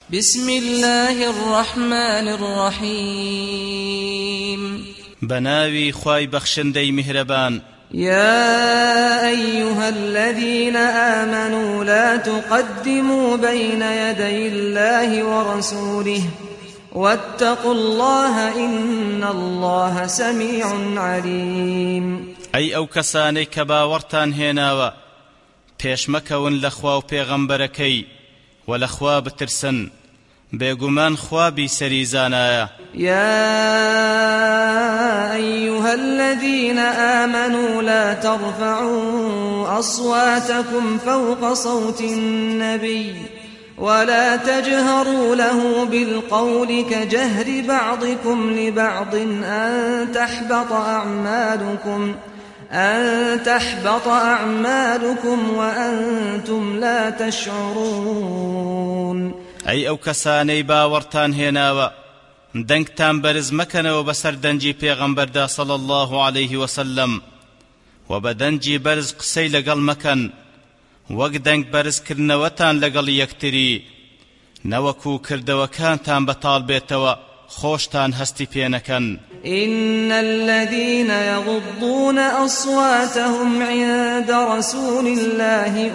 بسم الله الرحمن الرحيم بناوي خواي بخشندي مهربان يا أيها الذين آمنوا لا تقدموا بين يدي الله ورسوله واتقوا الله إن الله سميع عليم أي أو كساني كباورتان هناوا پێشمەکەون لە خوا و پێغەمبەرەکەی و لە خوا بترسن بێگومان خوا بیسەری زانایە. يا أيها الذين آمنوا لا ترفعوا أصواتكم فوق صوت النبي ولا تجهروا له بالقول كجهر بعضكم لبعض أن تحبط أعمالكم وأنتم لا تشعرون. أي أو كساني باورتان هناوا دنگتان برز مكنوا بسر دنجي پیغمبر صلى الله عليه وسلم وبدنجي برز قسي لقل مكن وق دنگ برز كرنوتان لقل يكتري نوكو كردوكانتان بطال بيتوا خوشتان هستي بينكن. إن الذين يغضون أصواتهم عند رسول الله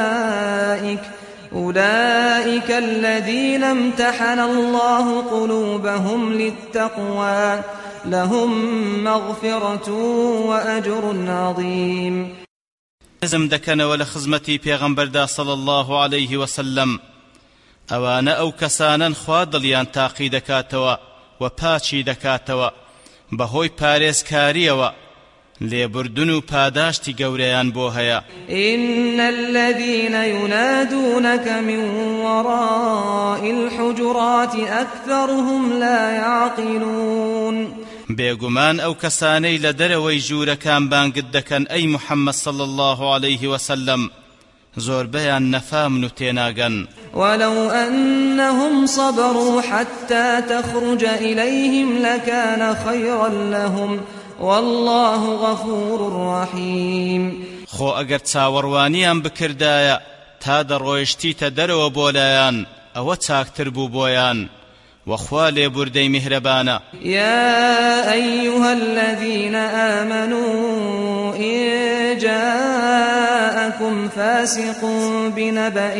أولئك الذين امتحن الله قلوبهم للتقوى لهم مغفرة وأجر عظيم. نزم دكن ولا خزمتي پیغمبر صلى الله عليه وسلم أوان أو كسانا خوادليان تاقي دكاتوا وپاچي دكاتوا بهوي پاريز كاريوا ليبردنو پاداشتي گوريان بوهيا. إن الذين ينادونك من وراء الحجرات أكثرهم لا يعقلون. بيغمان أو كساني لدروي جورا كان بانقدكن أي محمد صلى الله عليه وسلم زور بيان نفام نتيناغن. ولو أنهم صبروا حتى تخرج إليهم لكان خيرا لهم والله غفور رحيم. خو اگر تاوروانيان بكردايا تا درويشتي تدرو بولايان او تاكتر بو بويان وخوالي بردي مهربانا. يا أيها الذين آمنوا إن جاءكم فاسق بنبأ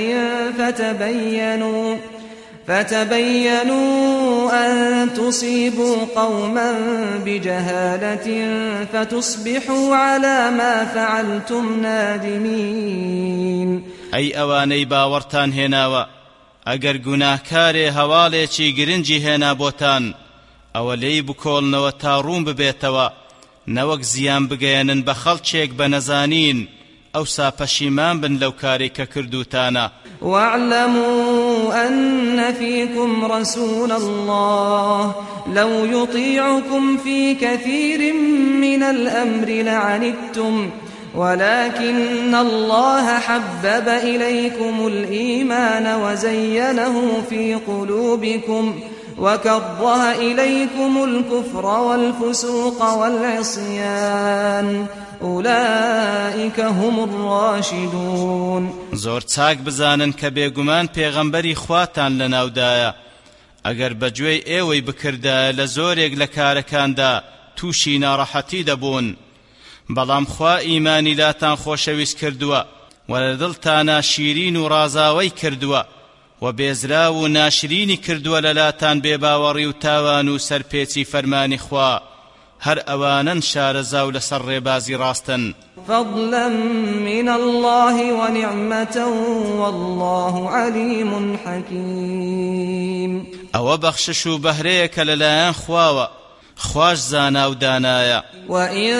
فتبينوا أن تصيبوا قوما بجهالة فتصبحوا على ما فعلتم نادمين. أي أواني باورتان هناوا اگر گناهکارێ هەواڵێکی گرنگی هێنا بۆتان ئەوە لێی بکۆڵنەوە تا ڕوون ببێتەوە نەوەک زیان بگەێنن بە خەڵکێک بە نەزانین ئەوسا پەشیمان بن لەو کارێک کە کردوتانە. واعلموا أن فيكم رسول الله لو يطيعكم في كثير من الأمر لعنتم ولكن الله حبب إليكم الإيمان وزينه في قلوبكم وكره إليكم الكفر والفسوق والعصيان أولئك هم الراشدون. زور چاک بزانن کە بێگومان پێغەمبەری خواتان لەناودایە ئەگەر بەگوێی ئێوەی بکردایە لە زۆرێک لە کارەکاندا تووشی ناڕەحەتی دەبوون بەڵام خوا ئیمانی لاتان خۆشەویست کردووە و لە دڵتانە شیرین و ڕازاوەی کردووە و بێزرا و ناشرینی کردووە لە لاتان بێباوەڕی و تاوان و سەرپێچی فەرمانی خوا هەر ئەوانن شارەزا و لەسەر ڕێبازی ڕاستن. فضلا من الله ونعمة والله عليم حكيم. ئەوە بەخشش و بەهرەیەکە لەلایەن خواوە خواش زانا و دانايا. وإن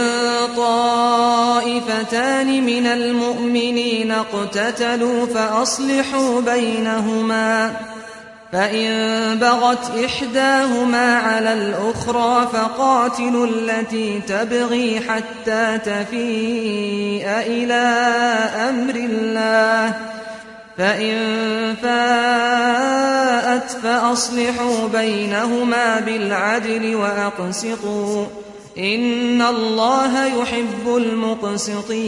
طائفتان من المؤمنين اقتتلوا فأصلحوا بينهما فإن بغت إحداهما على الأخرى فقاتلوا التي تبغي حتى تفيء إلى أمر الله فإن فاءت فأصلحوا بينهما بالعدل وأقسطوا إن الله يحب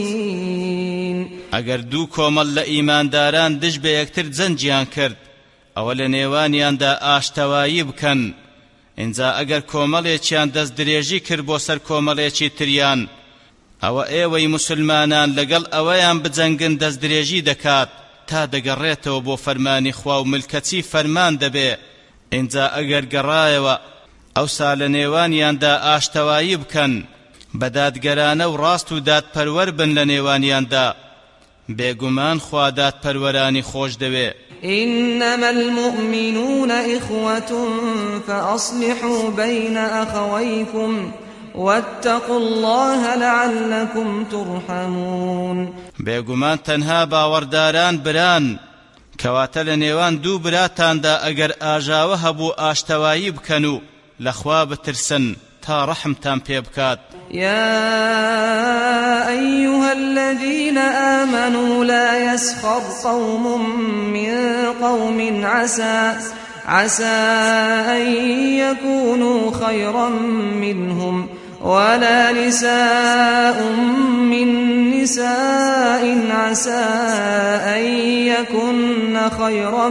المقسطين. اگر دو کۆمەڵ لە ئیمانداران دژ بە یەکتر جەنجیان کرد ئەوە لە نێوانیاندا ئاشتەوایی بکەن. ئینجا ئەگەر کۆمەڵێکیان دەست درێژی کرد بۆ سەر کۆمەڵێکی تریان، ئەوە ئێوەی مسلمانان لەگەڵ ئەوەیان بجەنگن دەست درێژی دەکات تا دەگەڕێتەوە بۆ فەرمانی خوا و ملکەتی فەرمان دەبێ. ئینجا ئەگەر گەڕایەوە ئەوسا لە نێوانیاندا ئاشتەوایی بکەن، بە دادگەرانە و ڕاست و دادپەروەر بن لە نێوانیاندا. بێگومان خوا دادپەروەرانی خۆش دەوێ. إنما المؤمنون إخوة فأصلحوا بين أخويكم واتقوا الله لعلكم ترحمون. بێگومان تەنها باوەڕداران بران، کەواتە لە نێوان دوو براتاندا ئەگەر ئاژاوە هەبوو ئاشتەوایی بکەن و لەخوا بترسن تا ڕەحمتان پێ بکات. يا أيها الذين آمنوا لا يسخر قوم من قوم عسى أن يكونوا خيرا منهم ولا نساء من نساء عسى أن يكن خيرا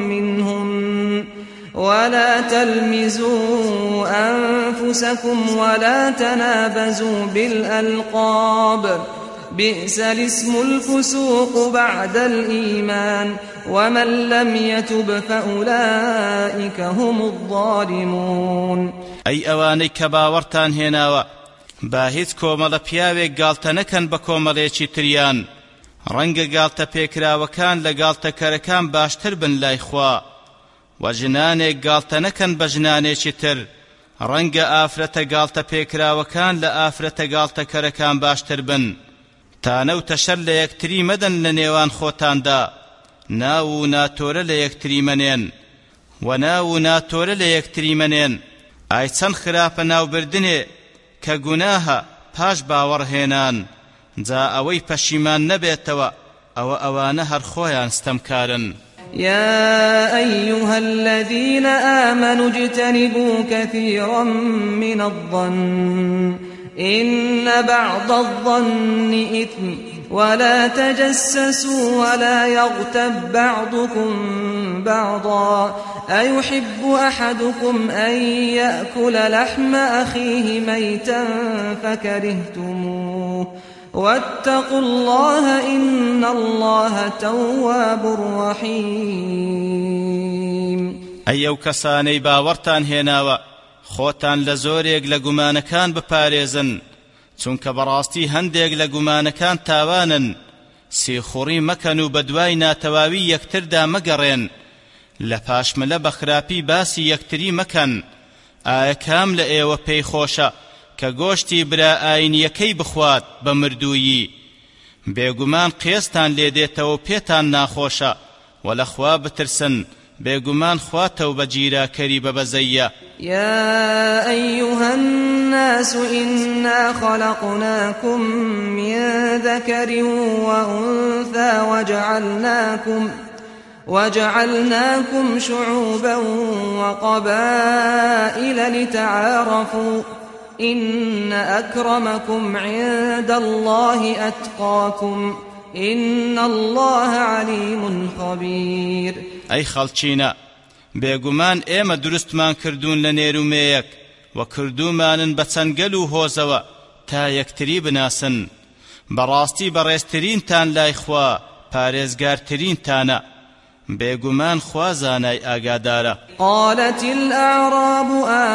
منهن ولا تلمزوا أنفسكم ولا تنابزوا بالألقاب بئس الاسم الفسوق بعد الإيمان ومن لم يتب فأولئك هم الظالمون. أي أواني كباورتان هناوا باهيت كومل بياوي قالت نكن بكومليشي تريان رنگ قالت بيكرا وكان لقالت كركان باشتر بن لايخوا وجنانێک گاڵتە نەکەن بە ژنانێکی تر ڕەنگە ئافرەتە گاڵتە پێکراوەکان لە ئافرەتە گاڵتەکەرەکان باشتر بن. تا نەوتە شەر لە یەکتری مەدەن لە نێوان خۆتاندا، ناو و ناتۆرە لە یەکتری مەنێن و ناو و ناتۆرە لە یەکتری مەنێن. ئای چەند خراپە ناوبردنێ کە گوناهە پاش باوەڕهێنان، جا ئەوەی پەشیمان نەبێتەوە ئەوە ئەوانە هەر خۆیان ستەمکارن. يا أيها الذين آمنوا اجتنبوا كثيرا من الظن إن بعض الظن إثم ولا تجسسوا ولا يغتب بعضكم بعضا أيحب أحدكم أن يأكل لحم أخيه ميتا فكرهتموه واتقوا الله إن الله تواب رحيم. أيو كساني باورتان هناوا خوتان لزوريق لقمانكان بپاريزن چونك براستي هنديق لقمانكان تاوانن سيخوري مكانو بدواي ناتواوي يكتردا مقرين لپاش ملا بخراپي باسي يكتري مكان آيا كام لأيوة پي خوشا کە گۆشتی برا ئاینیەکەی بخوات بە مردوویی. بێگومان قێستان لێ دێتەوە پێتان ناخۆشە و لە خوا بترسن، بێگومان خواتەوە بە گیراکەری بەبەزەیە. يا أيها الناس إنا خلقناكم من ذكر وأنثى وجعلناكم شعوبا وقبائل لتعارفوا إن أكرمكم عند الله أتقاكم إن الله عليم خبير. أي خلچينا بێگومان ئێمە دروستمان کردوون لە نێرومەیەک و کردومانن بە چەنگەل و هۆزەوە تا یەکتری بناسن. بەڕاستی بەڕێزترینتان لای خوا پارێزگارترینتانە، بێگومان خوا زانای ئاگادارە. قالت الأعراب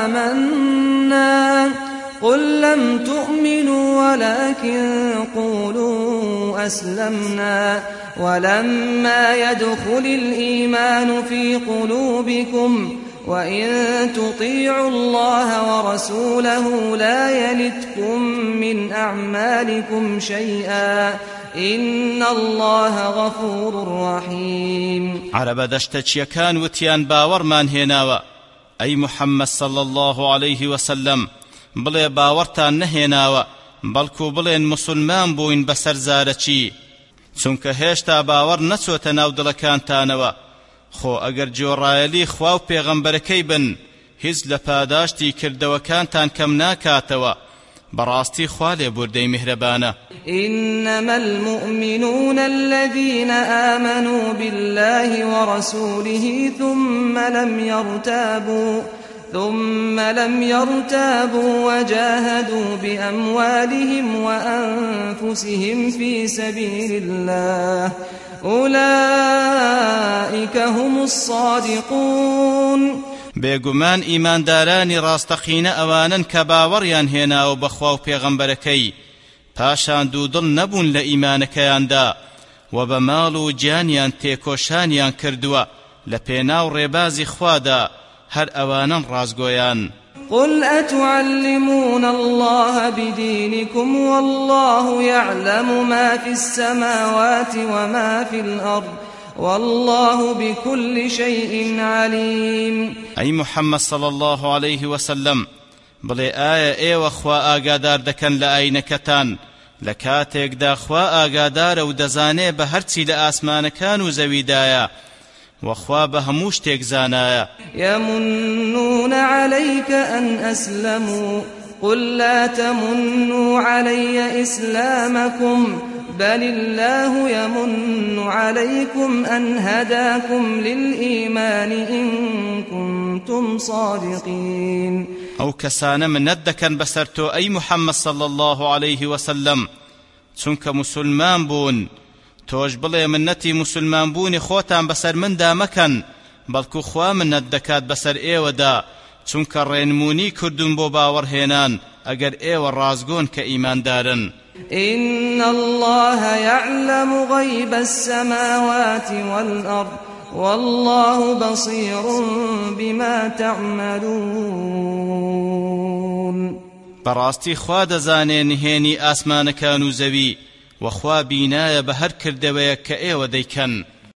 آمنا قل لم تؤمنوا ولكن قولوا أسلمنا ولما يدخل الإيمان في قلوبكم وإن تطيعوا الله ورسوله لا يلتكم من أعمالكم شيئا إن الله غفور رحيم. عرب دشتچیەکان وتیان باوەڕمان هێناوە ئەی محەممەد صلى الله عليه وسلم، بڵێ باوەڕتان نەهێناوە بەڵکو بڵێن مسلمان بووین بەسەر زارەچی، چونکە هێشتا باوەڕ نەچۆتە ناو دڵەکانتانەوە. خۆ ئەگەر جۆڕایەلی خوا و پێغەمبەرەکەی بن، هیچ لە پاداشتی کردەوەکانتان کەم ناکاتەوە براستي خوالي بردي مهربانة. إنما المؤمنون الذين آمنوا بالله ورسوله ثم لم يرتابوا وجاهدوا بأموالهم وأنفسهم في سبيل الله أولئك هم الصادقون. بێگومان ئیماندارانی ڕاستەقینە ئەوانن کە باوەڕیان هێناوە بەخوا و پێغەمبەرەکەی پاشان دوودڵ نەبوون لە ئیمانەکەیاندا و بە ماڵ و گیانیان تێکۆشانیان کردووە لە پێناو ڕێبازی خوادا هەر ئەوانن ڕازگۆیان. قل أتعلمون الله بدينكم والله يعلم ما في السماوات وما في الأرض والله بكل شيء عليم. أي محمد صلى الله عليه وسلم بڵێ ئایا ئێوە خوا ئاگادار دەکەن لە ئاینەکەتان لە کاتێکدا خوا ئاگادارە و دەزانێ بە هەرچی لە ئاسمانەکان و زەویدایە وخوا بهموش شتێک زانایە. يمنون عليك أن أسلموا قل لا تمنوا علي إسلامكم بل الله يمن عليكم أن هداكم للإيمان إن كنتم صادقين. أو كسان من ندكن بسرتو أي محمد صلى الله عليه وسلم چونك مسلمان بون توش بڵێ منەتی مسلمان بوونی خۆتان بەسەر مندا مەکەن بەڵکو خوا منەت دەکات بەسەر ئێوەدا چونکە ڕێنمونی کردوون بۆ باوەڕهێنان ئەگەر ئێوە ڕازگۆن کە ئیماندارن. إن الله يعلم غيب السماوات والأرض والله بصير بما تعملون. بەڕاستی خوا دەزانێ نهێنی ئاسمانەکان و زەوی وخوا بینایە بە هەر کردەوەیەک کە ئێوە دەیکەن.